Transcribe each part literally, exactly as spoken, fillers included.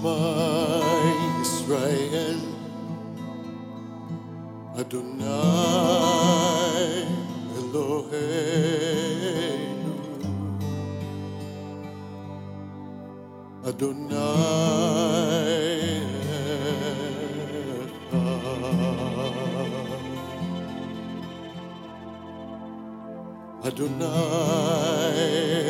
Shema Israel, Adonai Eloheinu, Adonai Echad, Adonai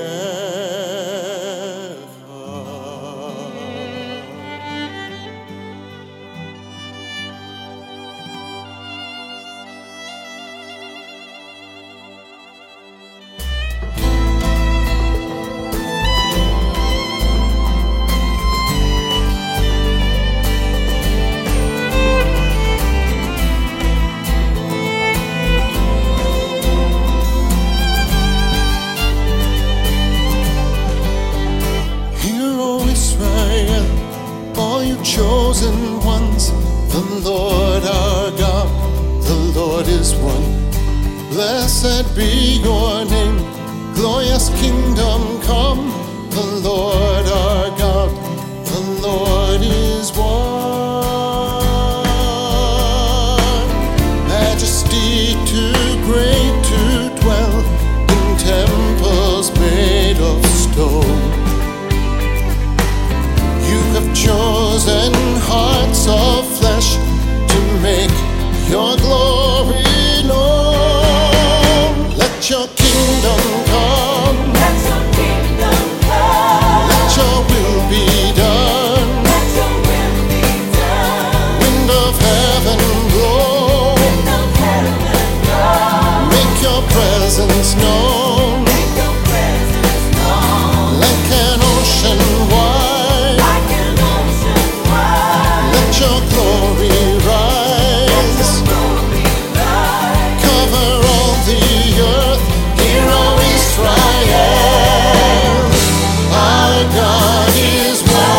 chosen ones, the Lord our God, the Lord is one. Blessed be your name, glorious kingdom come, the Lord our God, the Lord is one. Majesty too great to dwell in temples made of stone. You have chosen hearts of flesh to make your glory known. Let your kingdom come. Let your kingdom come. Let your will be done. Let your will be done. Wind of heaven blow. Wind of heaven blow. Make your presence known. Make your presence known. Like an ocean wide. Like an ocean wide. Let your glory rise. Let your glory rise. Cover all the earth. Hear, O Israel, our God is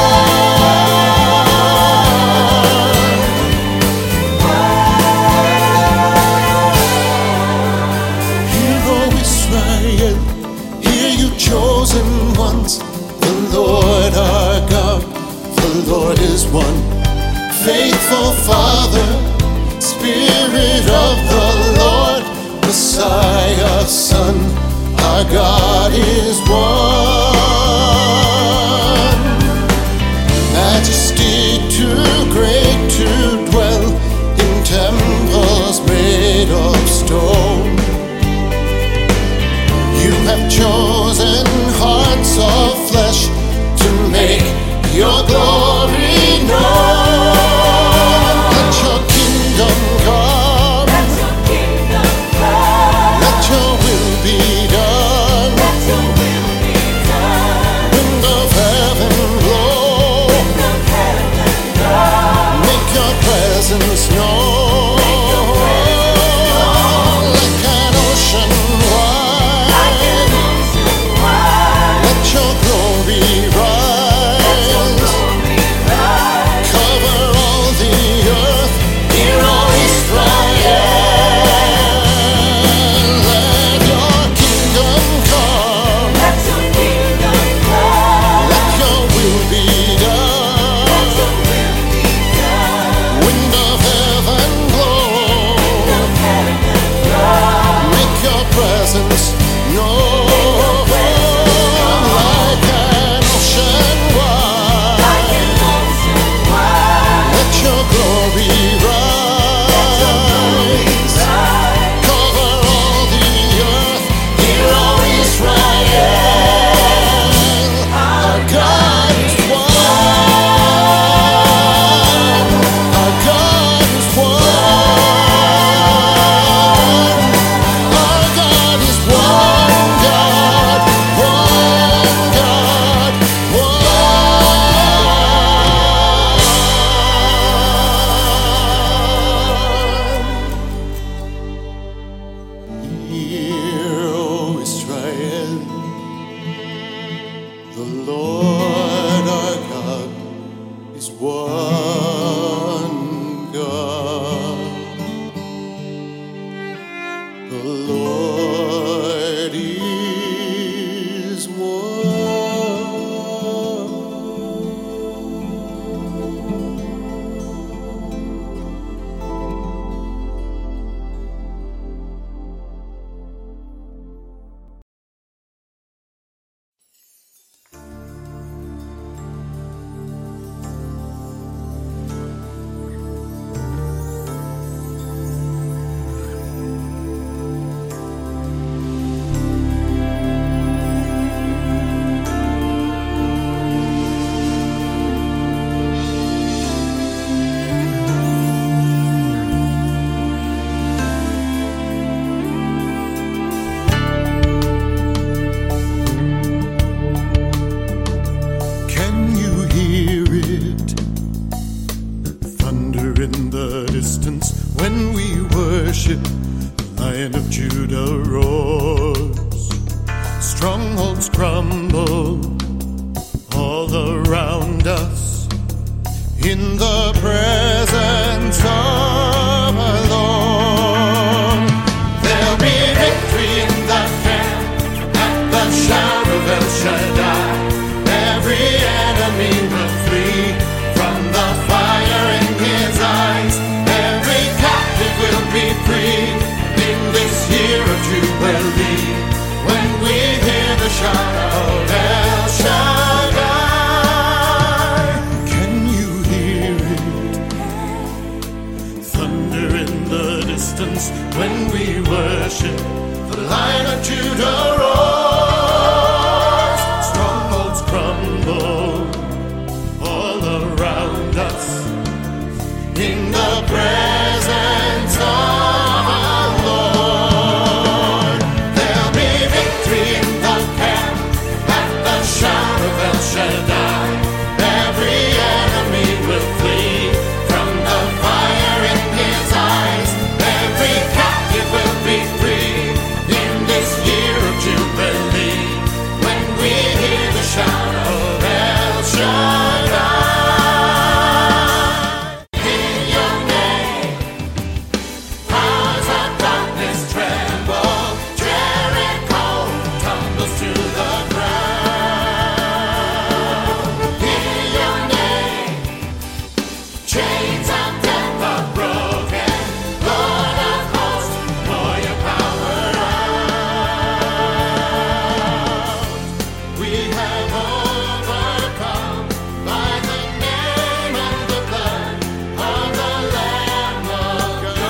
one. Hear, O Israel, hear you chosen ones, the Lord our God, the Lord is one. Faithful Father, Spirit of the Lord, Messiah, Son, our God is one. Majesty too great to dwell in temples made of stone. You have chosen hearts of flesh to make your glory known. Let your kingdom come. Let your kingdom come. Let your will be done. Let your will be done. Wind of heaven blow. Wind of heaven blow. Make your presence known. Make your presence known. Like an ocean wide. Like an ocean wide. Let your glory rise. Let your glory rise. Cover all the earth. Hear, O Israel, let your kingdom come. Let your kingdom come. Let your will be done. Let your will be done. Wind of heaven blow. Wind of heaven blow. Make your presence known. Like an ocean wide. Like an ocean wide. Let your glory Let your glory rise. rise. Cover all the earth. Hear, O Israel, our God is one. Our God is one. Our God is one God, one God, one. Hear, O Israel, the Lord our God is one God. The Lord is one. worship, Lion of Judah roars. Strongholds crumble all around us in the presence of our Lord. There'll be victory in the camp at the shout of El Shaddai. Every enemy will flee from the fire in his eyes. Every captive will be freed in this year of Jubilee, when we hear the shout of El Shaddai. Can you hear it? Thunder in the distance when we worship, the Lion of Judah roars. Strongholds crumble all around us in the presence of our Lord. There'll be victory in the camp at the shout of El Shaddai. Every enemy will flee from the fire in his eyes. Every captive will be free in this year of Jubilee, when we hear the shout of El Shaddai. In your name, powers of darkness tremble. Jericho tumbles to the ground. In your name, chains of death are broken. Lord of hosts, pour your power out. We have overcome by the name and the blood of the Lamb of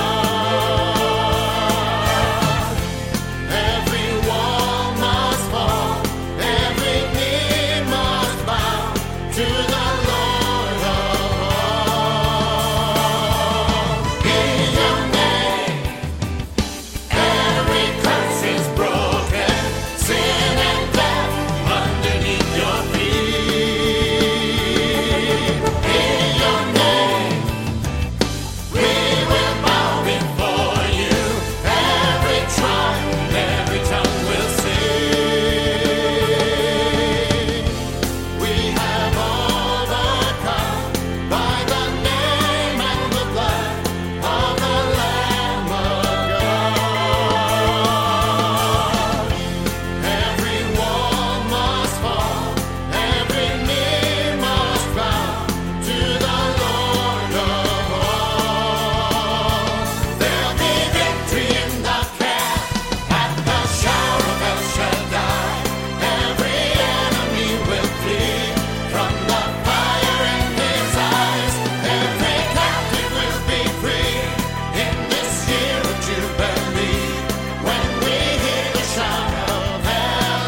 God. Every wall must fall, every knee must bow to the Lord of all. In your name, every curse is broken, sin and death underneath your feet. In your name, we will bow before you. Every tribe, every tongue will sing. We have overcome by the name and the blood of the Lamb of God. Every wall must fall, every knee must bow to the Lord of all. There'll be victory in the camp at the shout of El Shaddai. Every enemy will flee from the fire in his eyes. Every captive will be free in this year of Jubilee, when we hear the shout of El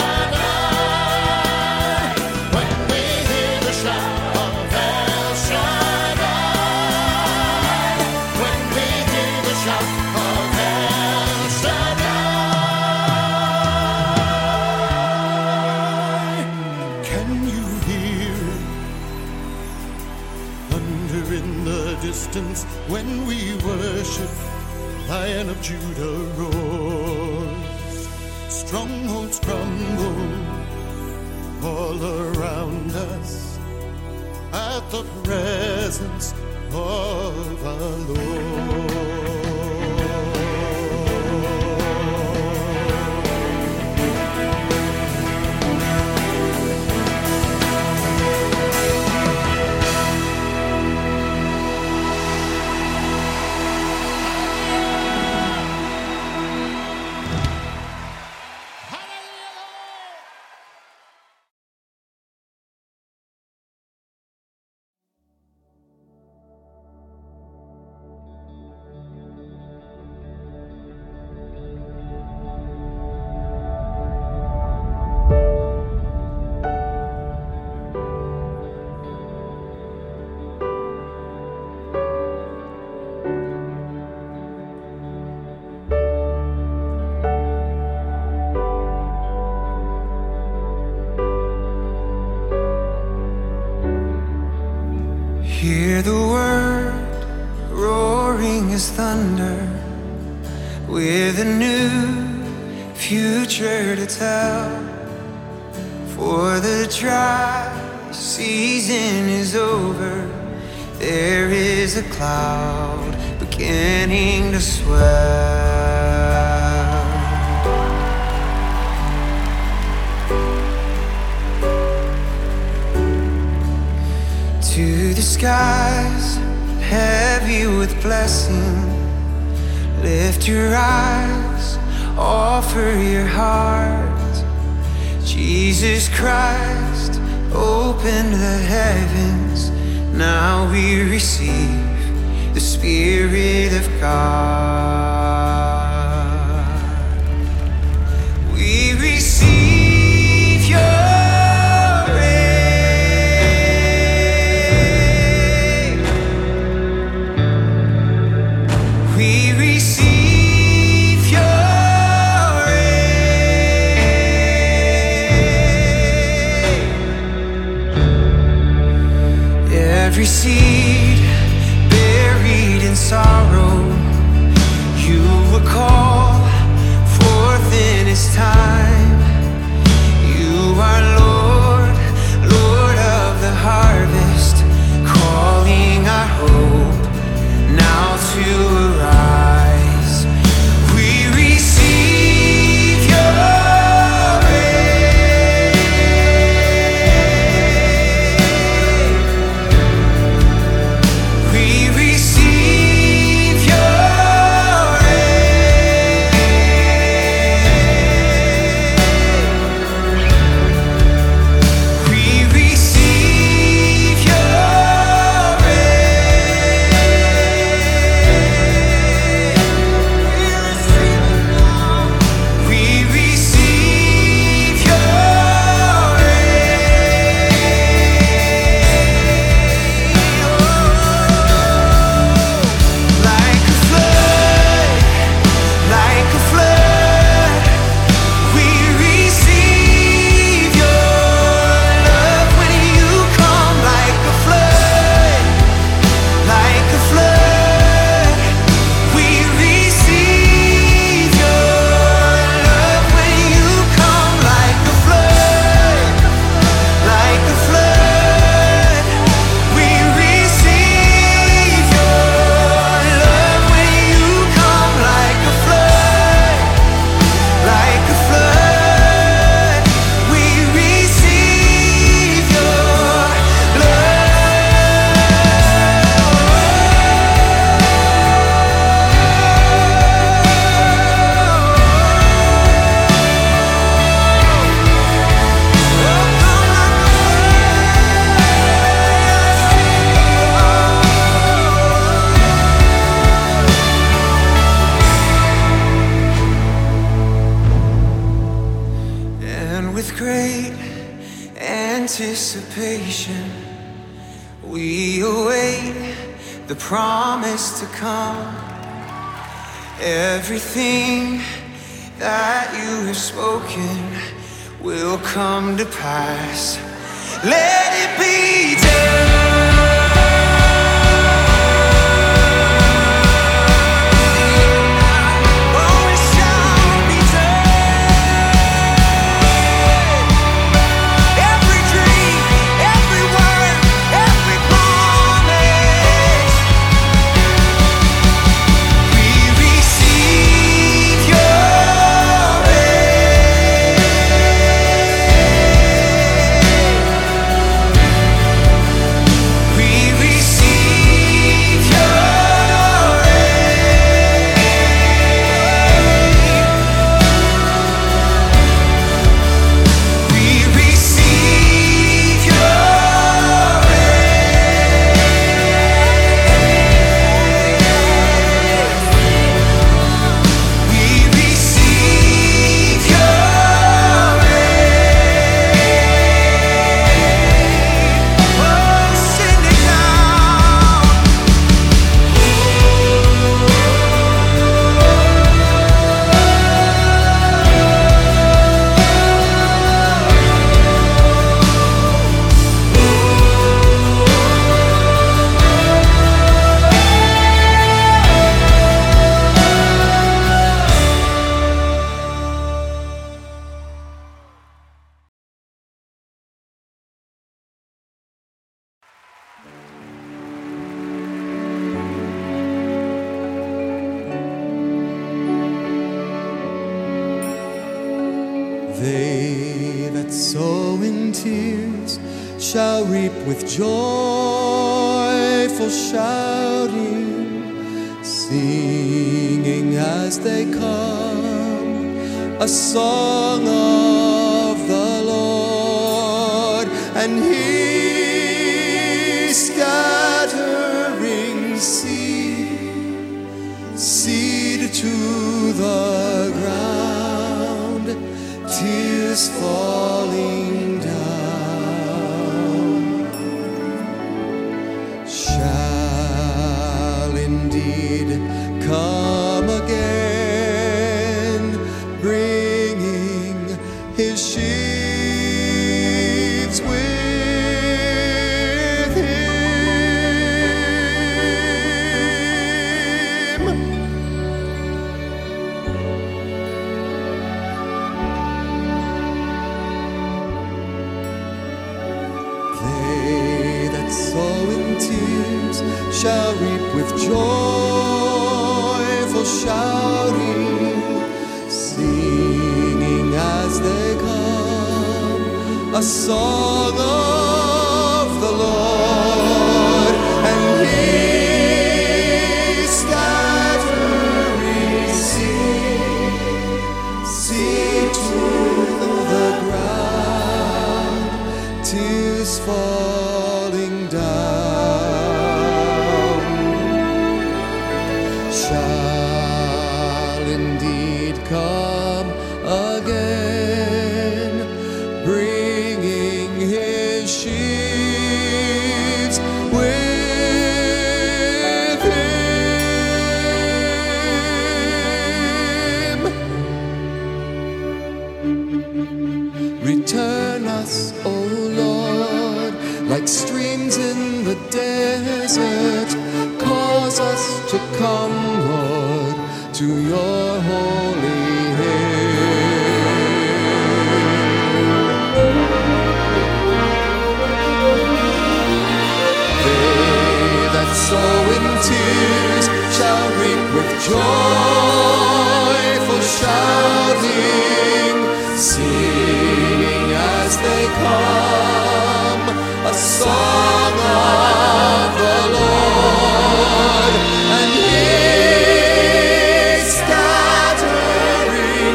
Shaddai. When we hear the shout of El Shaddai. When we hear the shout of El Shaddai. Can you hear it? Thunder in the distance when we worship, Lion of Judah roars. Strongholds crumble all around us at the presence of our Lord. Hear the word roaring as thunder, with a new future to tell. For the dry season is over, there is a cloud beginning to swell. To the skies, heavy with blessing, lift your eyes, offer your heart. Jesus Christ opened the heavens, now we receive the Spirit of God. We receive your rain. We receive your rain. Every seed buried in sorrow, you will call forth in His time. You are Lord, Lord of the harvest, calling our hope now to arise. We receive your anticipation, we await the promise to come. Everything that you have spoken will come to pass. Let it be done. tears shall reap with joyful shouting, singing as they come a song of the Lord. And He scattering seed, seed to the ground, tears falling down, shall indeed come again, bringing His sheaves with Him. They that sow in tears shall reap with joyful shouting, singing as they come a song of the Lord. And He scattering seed, seed to the ground, tears falling down, shall indeed come again, bringing His sheaves with Him. Return us, O Lord, like streams in the desert. Cause us to come, Lord, to your holy hill. They that sow in tears shall reap with joyful shouting, singing as they come a song of the Lord. And He scattering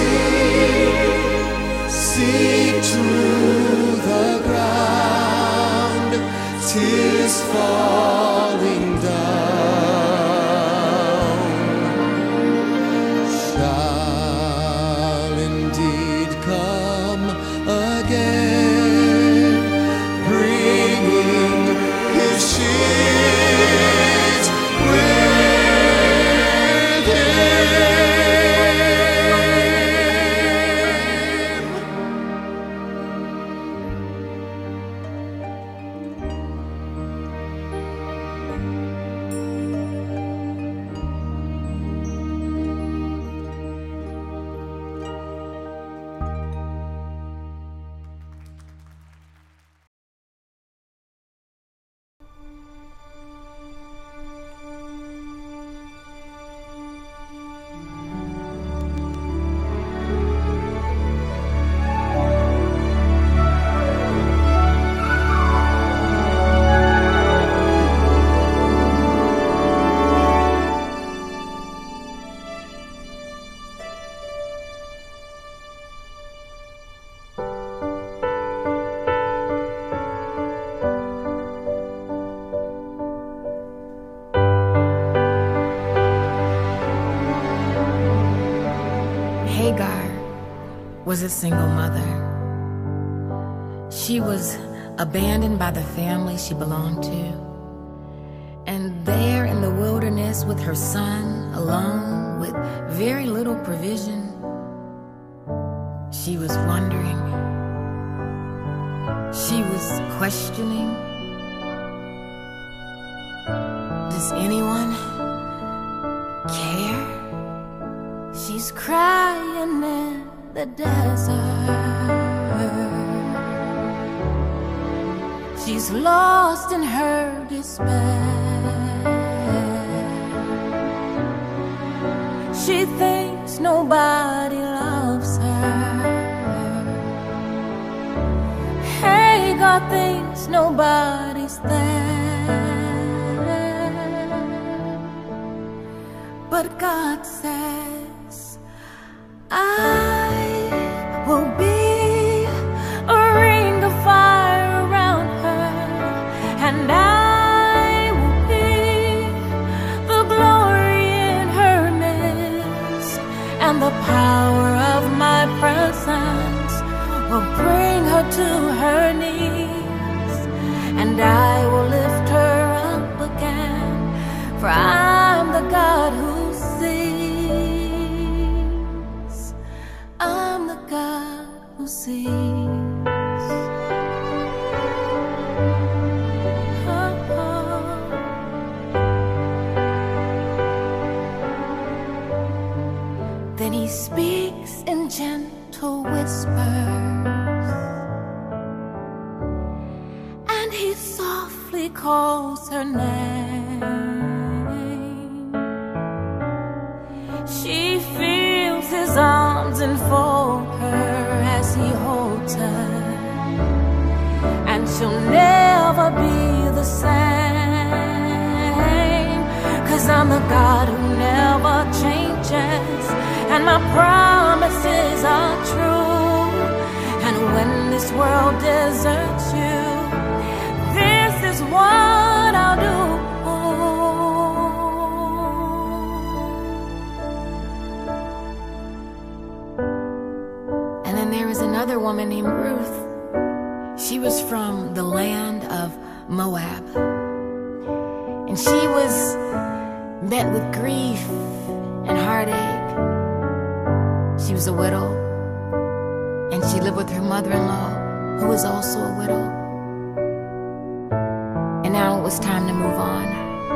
seed, seed to the ground, tears falling down, shall indeed come again, bringing His sheaves with Him. Hagar was a single mother. She was abandoned by the family she belonged to. And there in the wilderness with her son, alone, with very little provision, she was wondering. She was questioning. Does anyone care? She's crying in the desert. She's lost in her despair. She thinks nobody loves her. God thinks nobody's there, but God says, I will be a ring of fire around her, and I will be the glory in her midst, and the power of my presence will bring her to her knees, and I will lift her up again, for I'm the God who sees. I'm the God who sees. Oh, oh. Then he speaks in gentle whispers, and he softly calls her name. She feels his arms enfold her as he holds her, and she'll never be the same, 'cause I'm the God who never changes, and my promises are true. And when this world deserts you, this is what I'll do. And then there was another woman named Ruth. She was from the land of Moab, and she was met with grief and heartache. She was a widow, and she lived with her mother-in-law, who was also a widow. And now it was time to move on.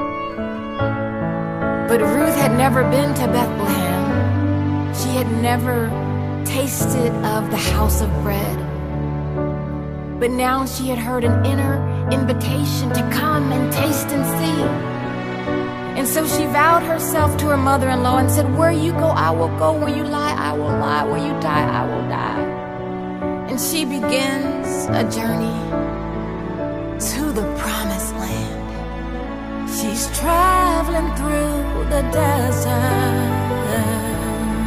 But Ruth had never been to Bethlehem. She had never tasted of the house of bread. But now she had heard an inner invitation to come and taste and see. And so she vowed herself to her mother-in-law and said, where you go, I will go. Where you lie, I will lie. Where you die, I will die. And she begins a journey to the promised land. She's traveling through the desert,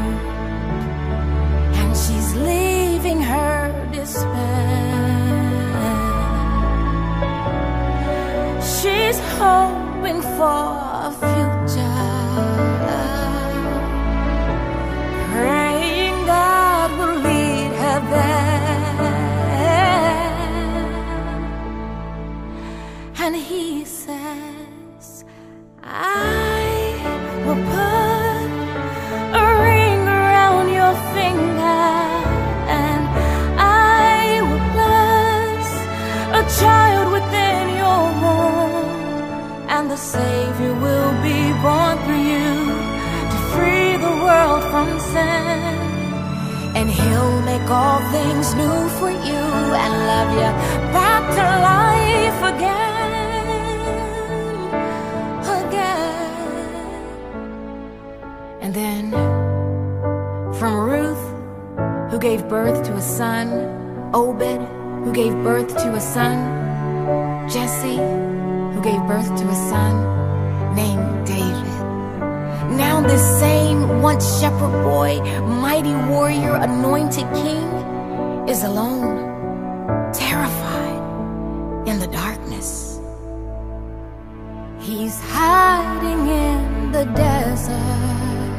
and she's leaving her despair. She's hoping for a future, praying God will lead her there. And he says, I will put a ring around your finger, and I will bless a child within your womb, and the Savior will be born through you to free the world from sin. And he'll make all things new for you and love you back to life again, again. And then from Ruth, who gave birth to a son, Obed, who gave birth to a son, Jesse, who gave birth to a son named David. Now this same once shepherd boy, mighty warrior, anointed king, is alone, terrified in the darkness. He's hiding in the desert.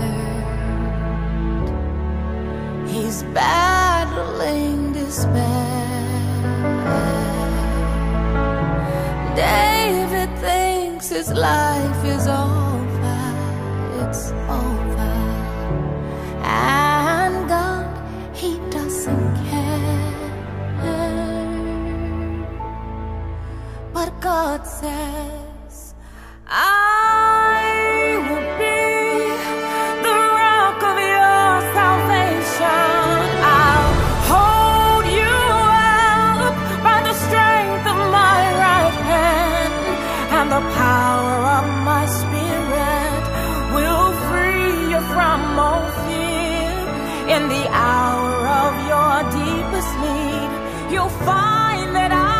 He's battling despair. David thinks his life is over, it's over, and God, he doesn't care. But God says, I will be the rock of your salvation. I'll hold you up by the strength of my right hand, and the power of my spirit will free you from all fear. In the hour of your deepest need, you'll find that I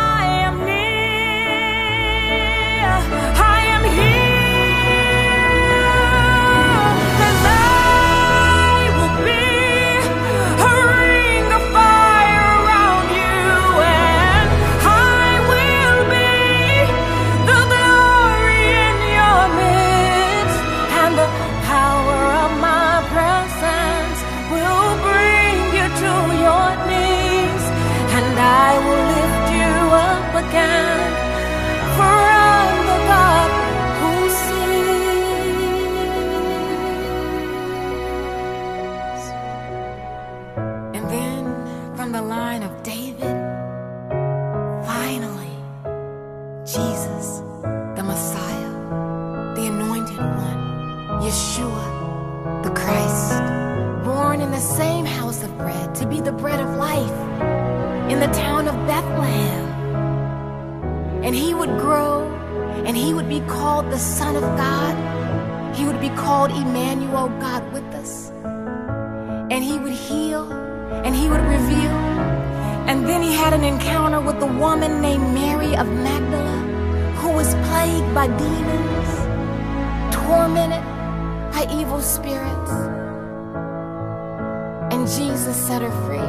Jesus, the Messiah, the Anointed One, Yeshua, the Christ, born in the same house of bread to be the bread of life in the town of Bethlehem. And he would grow, and he would be called the Son of God. He would be called Emmanuel, God with us. And he would heal, and he would reveal. And then he had an encounter with a woman named Mary of Magdala, who was plagued by demons, tormented by evil spirits. And Jesus set her free.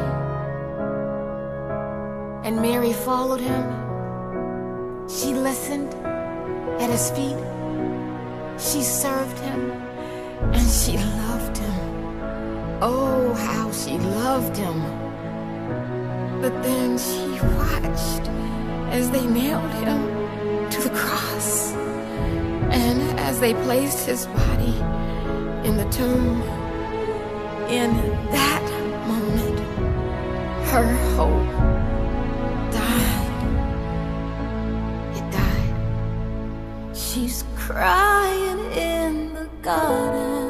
And Mary followed him. She listened at his feet. She served him, and she loved him. Oh, how she loved him. But then she watched as they nailed him to the cross, and as they placed his body in the tomb. In that moment, her hope died. It died. She's crying in the garden.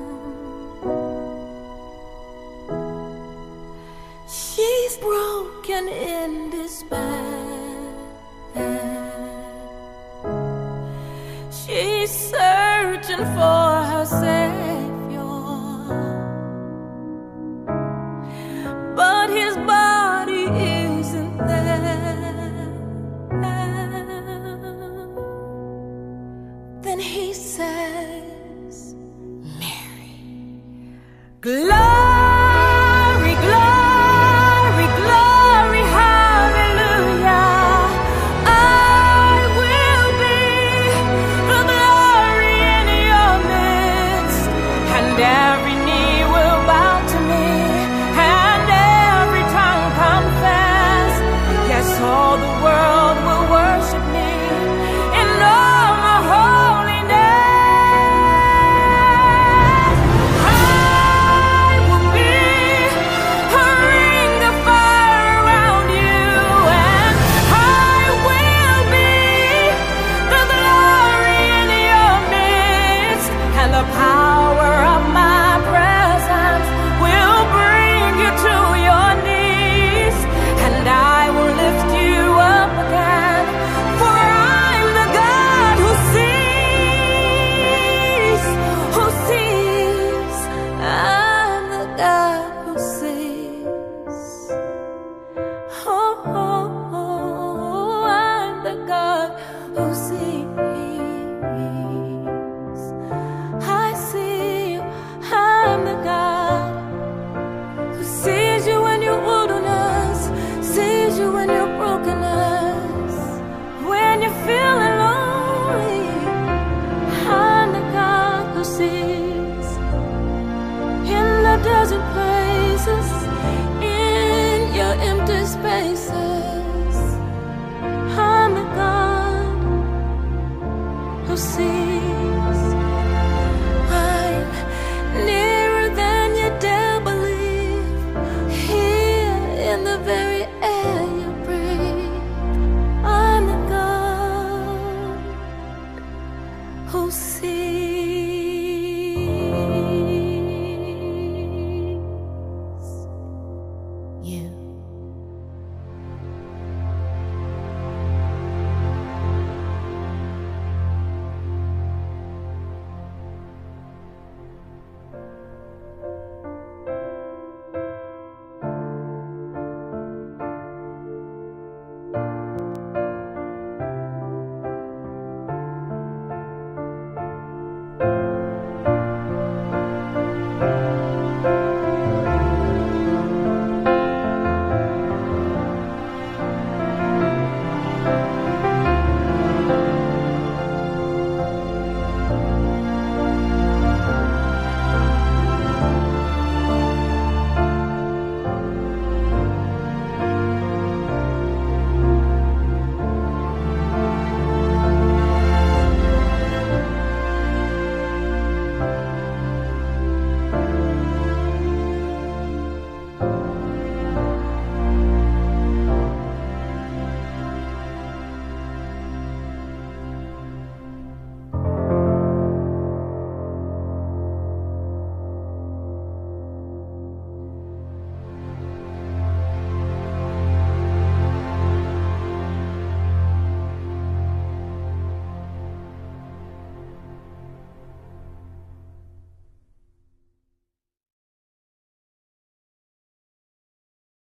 She's broken in despair. She's searching for her Savior, but his body isn't there. Then he says, Mary. Glory, glory, glory, hallelujah. I will be the glory in your midst, and every knee will bow to me, and every tongue confess. Yes, all the world will worship me in all my holiness. I will be a ring of fire around you, and I will be the glory in your midst, and the power of my presence will bring you to your knees, and I will lift you up again, for I'm the God who sees, who sees. I'm the God who sees. Oh, oh, oh, I'm the God who sees. I see you. I'm the God who sees you in your wilderness, sees you in your brokenness, when you're feeling lonely. I'm the God who sees in the desert places, in your empty spaces. I'm the God who sees. I'm nearer than you dare believe, here in the very air you breathe. I'm the God who sees.